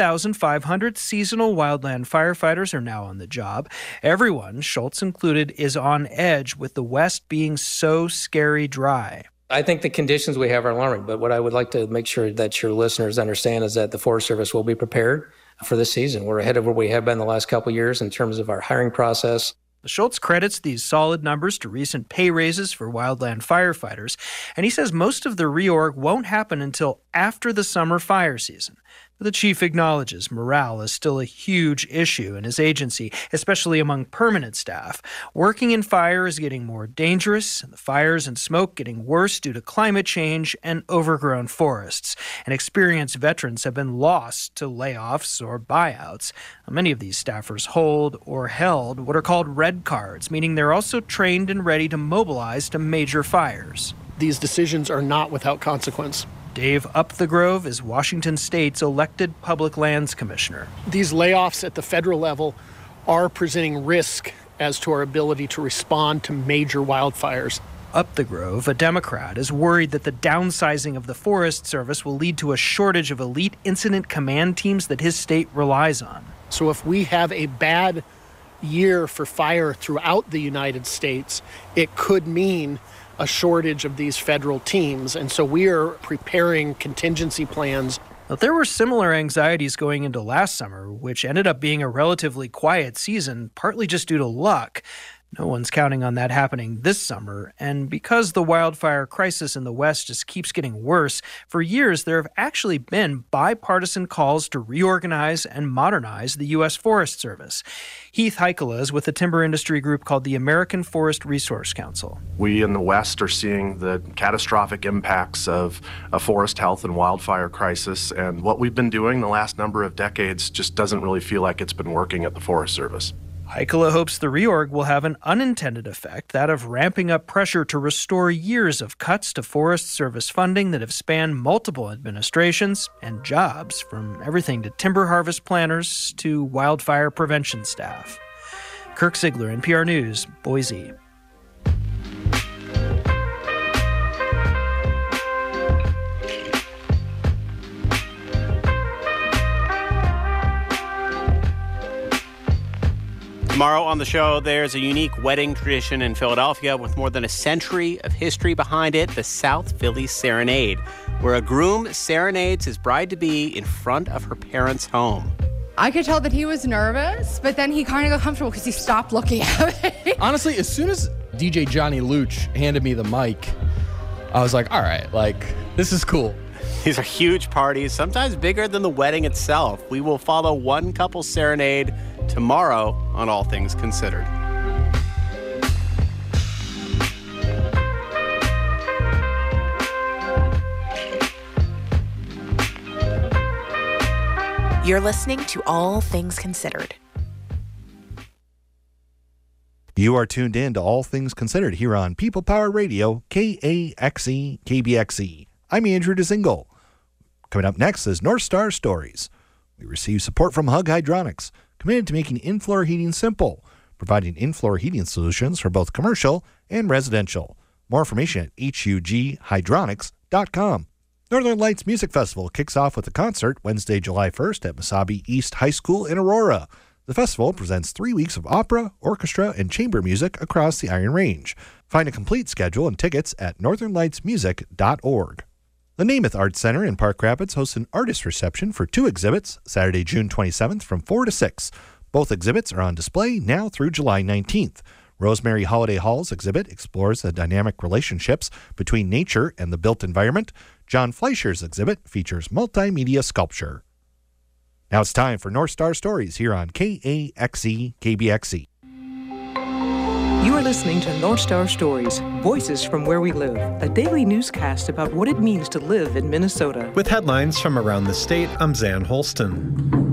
11,500 seasonal wildland firefighters are now on the job. Everyone, Schultz included, is on edge with the West being so scary dry.
I think the conditions we have are alarming, but what I would like to make sure that your listeners understand is that the Forest Service will be prepared for this season. We're ahead of where we have been the last couple of years in terms of our hiring process.
Schultz credits these solid numbers to recent pay raises for wildland firefighters, and he says most of the reorg won't happen until after the summer fire season. The chief acknowledges morale is still a huge issue in his agency, especially among permanent staff. Working in fire is getting more dangerous, and the fires and smoke getting worse due to climate change and overgrown forests. And experienced veterans have been lost to layoffs or buyouts. Many of these staffers hold or held what are called red cards, meaning they're also trained and ready to mobilize to major fires.
These decisions are not without consequence.
Dave Upthegrove is Washington State's elected public lands commissioner.
These layoffs at the federal level are presenting risk as to our ability to respond to major wildfires.
Upthegrove, a Democrat, is worried that the downsizing of the Forest Service will lead to a shortage of elite incident command teams that his state relies on.
So if we have a bad year for fire throughout the United States, it could mean a shortage of these federal teams, and so we are preparing contingency plans.
But there were similar anxieties going into last summer, which ended up being a relatively quiet season, partly just due to luck. No one's counting on that happening this summer, and because the wildfire crisis in the West just keeps getting worse, for years there have actually been bipartisan calls to reorganize and modernize the U.S. Forest Service. Heath Heikkila is with a timber industry group called the American Forest Resource Council.
We in the West are seeing the catastrophic impacts of a forest health and wildfire crisis, and what we've been doing the last number of decades just doesn't really feel like it's been working at the Forest Service.
Heikkila hopes the reorg will have an unintended effect, that of ramping up pressure to restore years of cuts to Forest Service funding that have spanned multiple administrations and jobs, from everything to timber harvest planners to wildfire prevention staff. Kirk Siegler, NPR News, Boise.
Tomorrow on the show, there's a unique wedding tradition in Philadelphia with more than a century of history behind it, the South Philly Serenade, where a groom serenades his bride-to-be in front of her parents' home.
I could tell that he was nervous, but then he kind of got comfortable because he stopped looking at me.
Honestly, as soon as DJ Johnny Luch handed me the mic, I was like, all right, this is cool.
These are huge parties, sometimes bigger than the wedding itself. We will follow one couple's serenade tomorrow on All Things Considered.
You're listening to All Things Considered.
You are tuned in to All Things Considered here on People Power Radio, KAXE, KBXE. I'm Andrew Dzingel. Coming up next is North Star Stories. We receive support from Hug Hydronics. committed to making in-floor heating simple, providing in-floor heating solutions for both commercial and residential. More information at hughydronics.com. Northern Lights Music Festival kicks off with a concert Wednesday, July 1st at Mesabi East High School in Aurora. The festival presents 3 weeks of opera, orchestra, and chamber music across the Iron Range. Find a complete schedule and tickets at northernlightsmusic.org. The Namath Arts Center in Park Rapids hosts an artist reception for 2 exhibits, Saturday, June 27th from 4 to 6. Both exhibits are on display now through July 19th. Rosemary Holiday Hall's exhibit explores the dynamic relationships between nature and the built environment. John Fleischer's exhibit features multimedia sculpture. Now it's time for North Star Stories here on KAXE KBXE.
You are listening to North Star Stories, Voices from Where We Live, a daily newscast about what it means to live in Minnesota.
With headlines from around the state, I'm Zan Holston.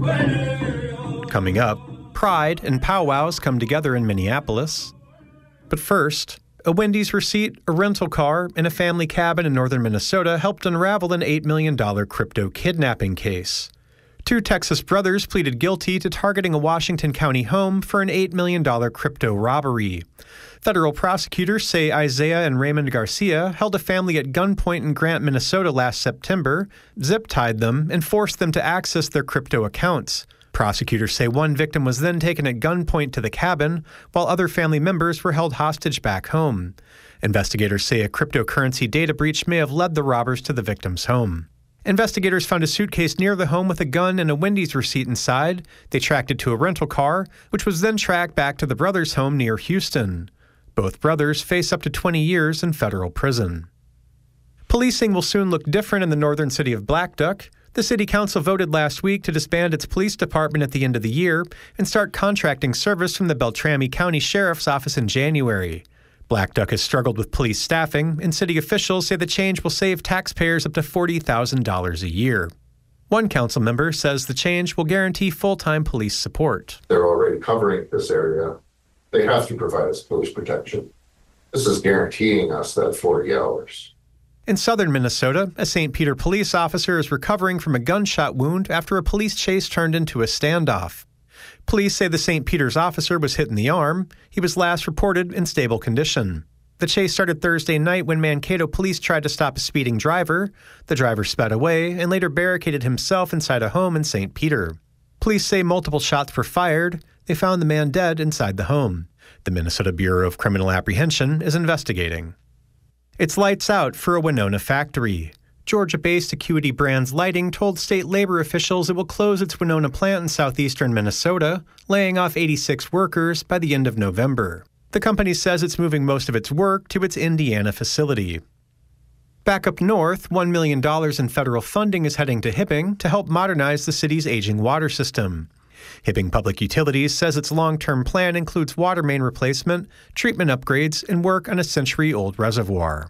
Coming up, Pride and powwows come together in Minneapolis. But first, a Wendy's receipt, a rental car, and a family cabin in northern Minnesota helped unravel an $8 million crypto kidnapping case. 2 Texas brothers pleaded guilty to targeting a Washington County home for an $8 million crypto robbery. Federal prosecutors say Isaiah and Raymond Garcia held a family at gunpoint in Grant, Minnesota last September, zip-tied them, and forced them to access their crypto accounts. Prosecutors say one victim was then taken at gunpoint to the cabin, while other family members were held hostage back home. Investigators say a cryptocurrency data breach may have led the robbers to the victim's home. Investigators found a suitcase near the home with a gun and a Wendy's receipt inside. They tracked it to a rental car, which was then tracked back to the brothers' home near Houston. Both brothers face up to 20 years in federal prison. Policing will soon look different in the northern city of Blackduck. The city council voted last week to disband its police department at the end of the year and start contracting service from the Beltrami County Sheriff's Office in January. Blackduck has struggled with police staffing, and city officials say the change will save taxpayers up to $40,000 a year. One council member says the change will guarantee full-time police support.
They're already covering this area. They have to provide us police protection. This is guaranteeing us that 40 hours.
In southern Minnesota, a St. Peter police officer is recovering from a gunshot wound after a police chase turned into a standoff. Police say the St. Peter's officer was hit in the arm. He was last reported in stable condition. The chase started Thursday night when Mankato police tried to stop a speeding driver. The driver sped away and later barricaded himself inside a home in St. Peter. Police say multiple shots were fired. They found the man dead inside the home. The Minnesota Bureau of Criminal Apprehension is investigating. It's lights out for a Winona factory. Georgia-based Acuity Brands Lighting told state labor officials it will close its Winona plant in southeastern Minnesota, laying off 86 workers by the end of November. The company says it's moving most of its work to its Indiana facility. Back up north, $1 million in federal funding is heading to Hibbing to help modernize the city's aging water system. Hibbing Public Utilities says its long-term plan includes water main replacement, treatment upgrades, and work on a century-old reservoir.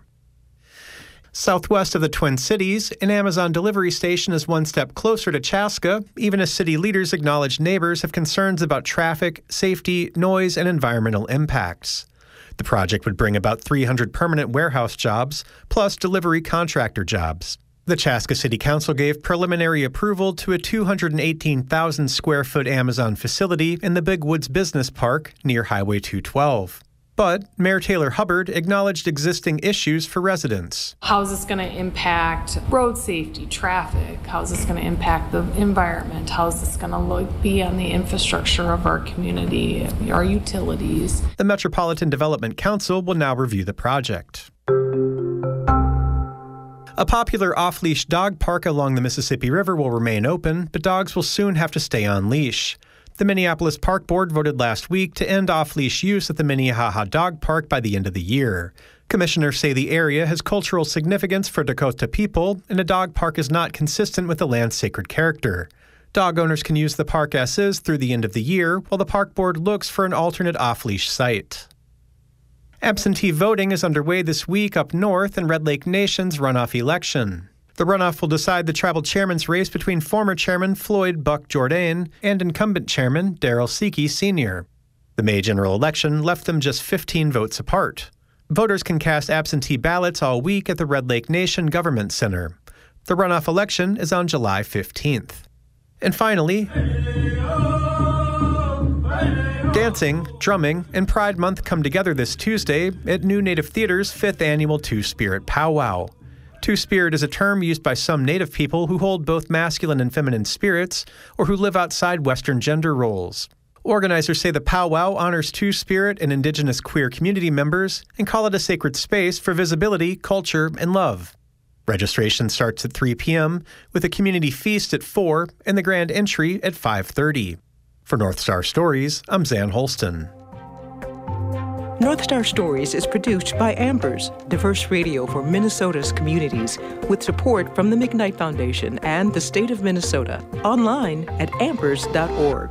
Southwest of the Twin Cities, an Amazon delivery station is one step closer to Chaska, even as city leaders acknowledge neighbors have concerns about traffic, safety, noise, and environmental impacts. The project would bring about 300 permanent warehouse jobs, plus delivery contractor jobs. The Chaska City Council gave preliminary approval to a 218,000 square foot Amazon facility in the Big Woods Business Park near Highway 212. But Mayor Taylor Hubbard acknowledged existing issues for residents.
How is this going to impact road safety, traffic? How is this going to impact the environment? How is this going to be on the infrastructure of our community, our utilities?
The Metropolitan Development Council will now review the project. A popular off-leash dog park along the Mississippi River will remain open, but dogs will soon have to stay on leash. The Minneapolis Park Board voted last week to end off-leash use at the Minnehaha Dog Park by the end of the year. Commissioners say the area has cultural significance for Dakota people, and a dog park is not consistent with the land's sacred character. Dog owners can use the park as is through the end of the year, while the Park Board looks for an alternate off-leash site. Absentee voting is underway this week up north in Red Lake Nation's runoff election. The runoff will decide the tribal chairman's race between former chairman Floyd Buck Jourdain and incumbent chairman Darrell Seekey Sr. The May general election left them just 15 votes apart. Voters can cast absentee ballots all week at the Red Lake Nation Government Center. The runoff election is on July 15th. And finally, Dancing, drumming, and Pride Month come together this Tuesday at New Native Theater's 5th annual Two-Spirit Powwow. Two-Spirit is a term used by some Native people who hold both masculine and feminine spirits or who live outside Western gender roles. Organizers say the powwow honors Two-Spirit and Indigenous queer community members and call it a sacred space for visibility, culture, and love. Registration starts at 3 p.m. with a community feast at 4 and the grand entry at 5:30. For North Star Stories, I'm Zan Holston.
North Star Stories is produced by Ambers, diverse radio for Minnesota's communities, with support from the McKnight Foundation and the state of Minnesota. Online at ambers.org.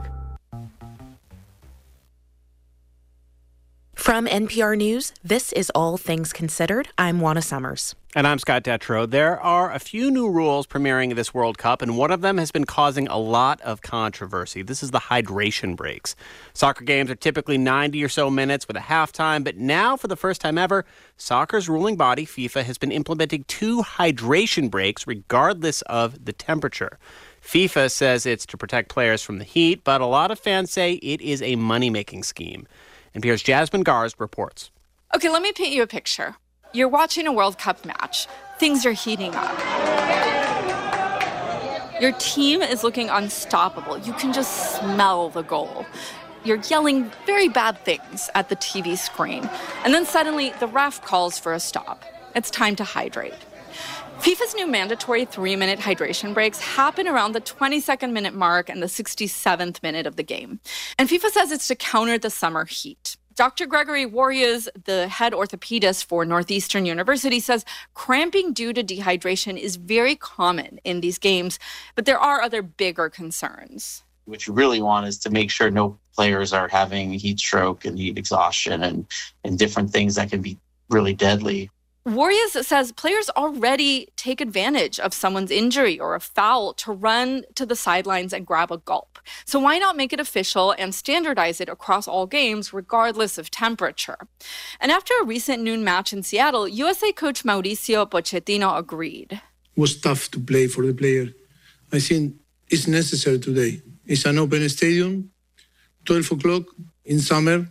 From NPR News, this is All Things Considered. I'm Juana Summers.
And I'm Scott Detrow. There are a few new rules premiering this World Cup, and one of them has been causing a lot of controversy. This is the hydration breaks. Soccer games are typically 90 or so minutes with a halftime, but now, for the first time ever, soccer's ruling body, FIFA, has been implementing 2 hydration breaks regardless of the temperature. FIFA says it's to protect players from the heat, but a lot of fans say it is a money-making scheme. NPR's Jasmine Garst reports.
Okay, let me paint you a picture. You're watching a World Cup match. Things are heating up. Your team is looking unstoppable. You can just smell the goal. You're yelling very bad things at the TV screen. And then suddenly, the ref calls for a stop. It's time to hydrate. FIFA's new mandatory 3-minute hydration breaks happen around the 22nd minute mark and the 67th minute of the game. And FIFA says it's to counter the summer heat. Dr. Gregory Warriors, the head orthopedist for Northeastern University, says cramping due to dehydration is very common in these games, but there are other bigger concerns.
What you really want is to make sure no players are having heat stroke and heat exhaustion and different things that can be really deadly.
Warriors says players already take advantage of someone's injury or a foul to run to the sidelines and grab a gulp. So why not make it official and standardize it across all games, regardless of temperature? And after a recent noon match in Seattle, USA coach Mauricio Pochettino agreed.
It was tough to play for the player. I think it's necessary today. It's an open stadium, 12 o'clock in summer.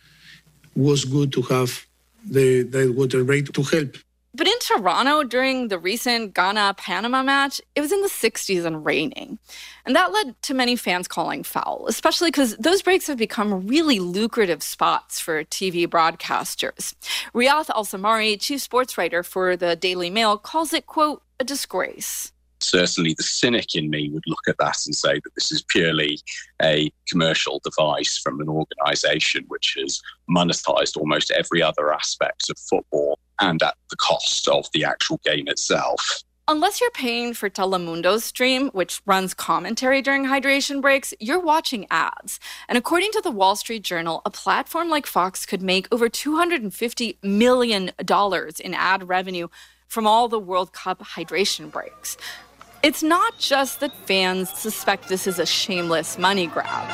Was good to have the water break to help.
But in Toronto, during the recent Ghana-Panama match, it was in the 60s and raining. And that led to many fans calling foul, especially because those breaks have become really lucrative spots for TV broadcasters. Riath Al-Samari, chief sports writer for the Daily Mail, calls it, quote, a disgrace.
Certainly the cynic in me would look at that and say that this is purely a commercial device from an organisation which has monetised almost every other aspect of football and at the cost of the actual game itself.
Unless you're paying for Telemundo's stream, which runs commentary during hydration breaks, you're watching ads. And according to the Wall Street Journal, a platform like Fox could make over $250 million in ad revenue from all the World Cup hydration breaks. It's not just that fans suspect this is a shameless money grab.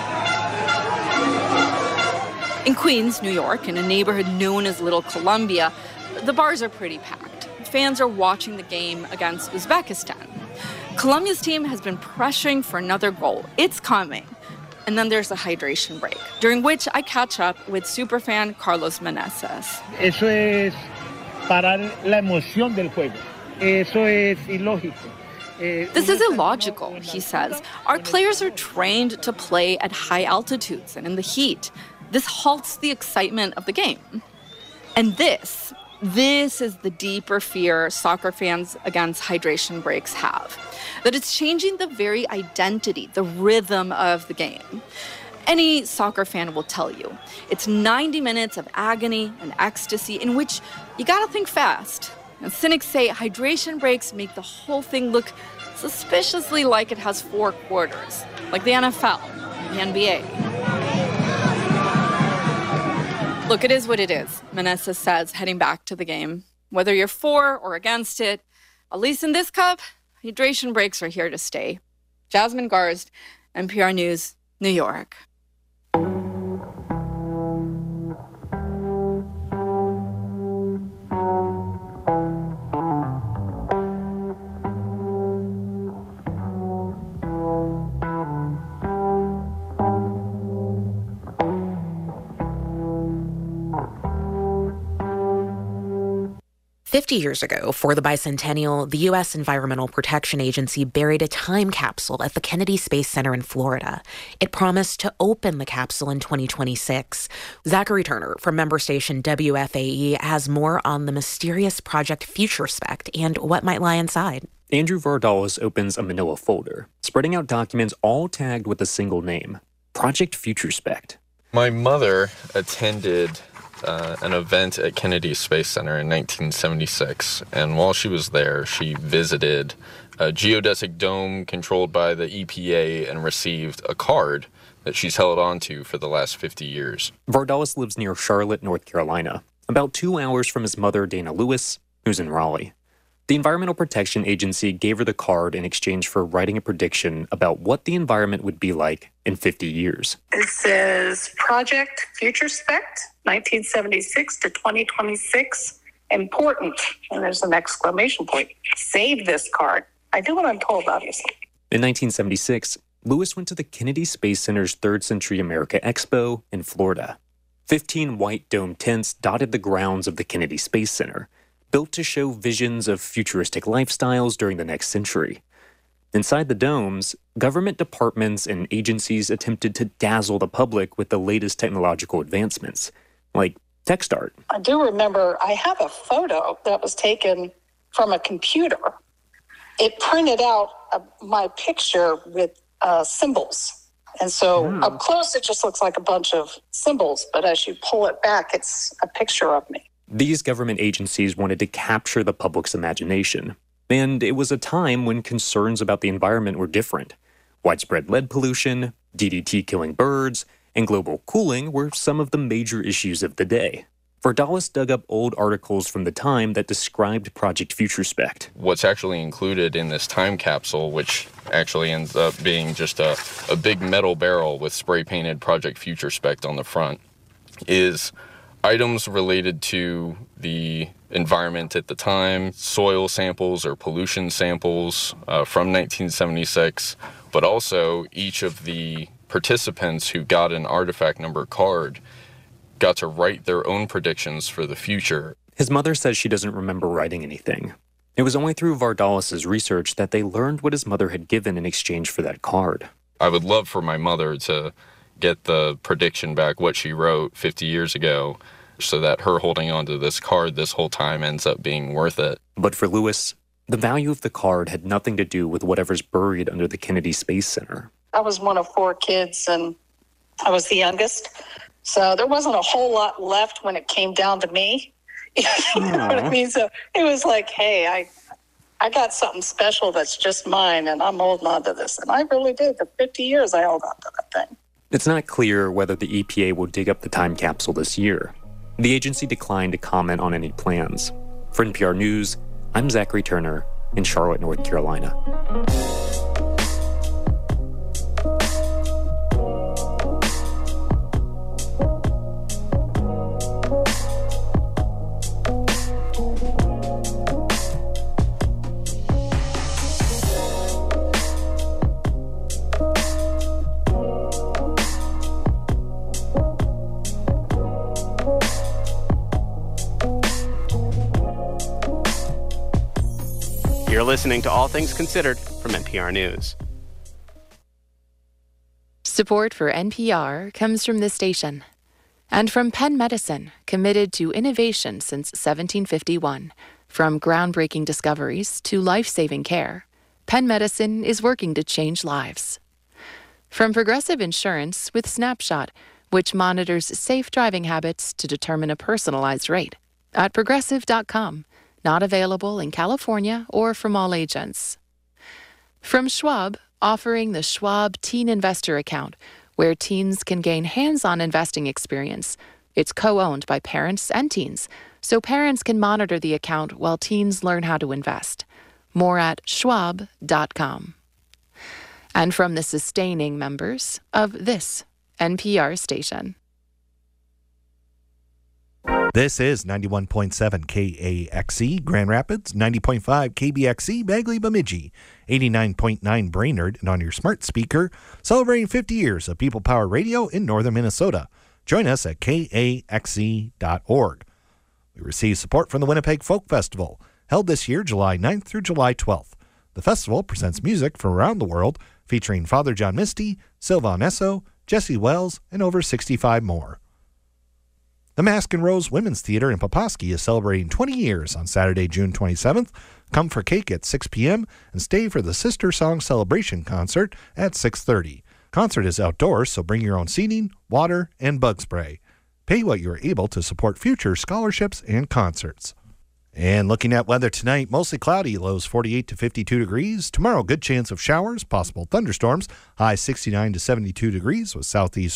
In Queens, New York, in a neighborhood known as Little Columbia, the bars are pretty packed. Fans are watching the game against Uzbekistan. Colombia's team has been pressuring for another goal. It's coming. And then there's a hydration break, during which I catch up with superfan Carlos Meneses.
Eso es parar la emoción del juego. Eso es ilógico.
This is illogical, he says. Our players are trained to play at high altitudes and in the heat. This halts the excitement of the game. And this is the deeper fear soccer fans against hydration breaks have. That it's changing the very identity, the rhythm of the game. Any soccer fan will tell you, it's 90 minutes of agony and ecstasy in which you gotta think fast. And cynics say hydration breaks make the whole thing look suspiciously like it has 4 quarters, like the NFL, the NBA. Look, it is what it is, Meneses says, heading back to the game. Whether you're for or against it, at least in this cup, hydration breaks are here to stay. Jasmine Garst, NPR News, New York.
50 years ago, for the bicentennial, the U.S. Environmental Protection Agency buried a time capsule at the Kennedy Space Center in Florida. It promised to open the capsule in 2026. Zachary Turner from member station WFAE has more on the mysterious Project FutureSpect and what might lie inside.
Andrew Vardalos opens a manila folder, spreading out documents all tagged with a single name, Project FutureSpect.
My mother attended an event at Kennedy Space Center in 1976, and while she was there, she visited a geodesic dome controlled by the EPA and received a card that she's held on to for the last 50 years.
Vardalos lives near Charlotte, North Carolina, about 2 hours from his mother, Dana Lewis, who's in Raleigh. The Environmental Protection Agency gave her the card in exchange for writing a prediction about what the environment would be like in 50 years.
It says Project FutureSpect, 1976 to 2026, important, and there's an exclamation point. Save this card. I do what I'm told, obviously.
In 1976, Lewis went to the Kennedy Space Center's Third Century America Expo in Florida. 15 white dome tents dotted the grounds of the Kennedy Space Center, built to show visions of futuristic lifestyles during the next century. Inside the domes, government departments and agencies attempted to dazzle the public with the latest technological advancements, like text art.
I do remember I have a photo that was taken from a computer. It printed out my picture with symbols. And so up close, it just looks like a bunch of symbols. But as you pull it back, it's a picture of me.
These government agencies wanted to capture the public's imagination. And it was a time when concerns about the environment were different. Widespread lead pollution, DDT killing birds, and global cooling were some of the major issues of the day. Vardalos dug up old articles from the time that described Project FutureSpect.
What's actually included in this time capsule, which actually ends up being just a big metal barrel with spray-painted Project FutureSpect on the front, is items related to the environment at the time, soil samples or pollution samples from 1976, but also each of the participants who got an artifact number card got to write their own predictions for the future.
His mother says she doesn't remember writing anything. It was only through Vardalos' research that they learned what his mother had given in exchange for that card.
I would love for my mother to get the prediction back, what she wrote 50 years ago, so that her holding on to this card this whole time ends up being worth it.
But for Lewis, the value of the card had nothing to do with whatever's buried under the Kennedy Space Center.
I was one of 4 kids, and I was the youngest. So there wasn't a whole lot left when it came down to me. You know what I mean? So it was like, hey, I got something special that's just mine, and I'm holding on to this. And I really did. For 50 years, I held on to that thing.
It's not clear whether the EPA will dig up the time capsule this year. The agency declined to comment on any plans. For NPR News, I'm Zachary Turner in Charlotte, North Carolina.
You're listening to All Things Considered from NPR News.
Support for NPR comes from this station and from Penn Medicine, committed to innovation since 1751. From groundbreaking discoveries to life-saving care, Penn Medicine is working to change lives. From Progressive Insurance with Snapshot, which monitors safe driving habits to determine a personalized rate. At Progressive.com. Not available in California or from all agents. From Schwab, offering the Schwab Teen Investor Account, where teens can gain hands-on investing experience. It's co-owned by parents and teens, so parents can monitor the account while teens learn how to invest. More at schwab.com. And from the sustaining members of this NPR station.
This is 91.7 KAXE Grand Rapids, 90.5 KBXE Bagley Bemidji, 89.9 Brainerd, and on your smart speaker, celebrating 50 years of People Power Radio in northern Minnesota. Join us at kaxe.org. We received support from the Winnipeg Folk Festival, held this year July 9th through July 12th. The festival presents music from around the world, featuring Father John Misty, Sylvan Esso, Jesse Wells, and over 65 more. The Mask and Rose Women's Theater in Poposky is celebrating 20 years on Saturday, June 27th. Come for cake at 6 p.m. and stay for the Sister Song Celebration concert at 6:30. Concert is outdoors, so bring your own seating, water, and bug spray. Pay what you are able to support future scholarships and concerts. And looking at weather tonight, mostly cloudy, lows 48 to 52 degrees. Tomorrow, good chance of showers, possible thunderstorms, high 69 to 72 degrees with southeast